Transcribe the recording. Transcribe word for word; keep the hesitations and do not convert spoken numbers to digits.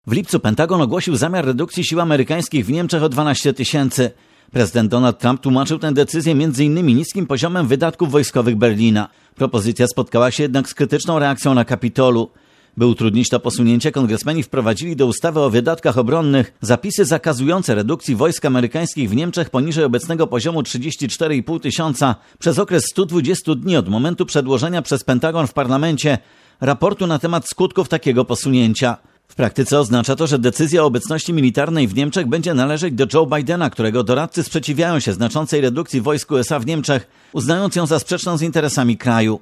W lipcu Pentagon ogłosił zamiar redukcji sił amerykańskich w Niemczech o dwanaście tysięcy. Prezydent Donald Trump tłumaczył tę decyzję między innymi niskim poziomem wydatków wojskowych Berlina. Propozycja spotkała się jednak z krytyczną reakcją na Kapitolu. By utrudnić to posunięcie, kongresmeni wprowadzili do ustawy o wydatkach obronnych zapisy zakazujące redukcji wojsk amerykańskich w Niemczech poniżej obecnego poziomu trzydzieści cztery i pół tysiąca przez okres stu dwudziestu dni od momentu przedłożenia przez Pentagon w parlamencie raportu na temat skutków takiego posunięcia. W praktyce oznacza to, że decyzja o obecności militarnej w Niemczech będzie należeć do Joe Bidena, którego doradcy sprzeciwiają się znaczącej redukcji wojsk U S A w Niemczech, uznając ją za sprzeczną z interesami kraju.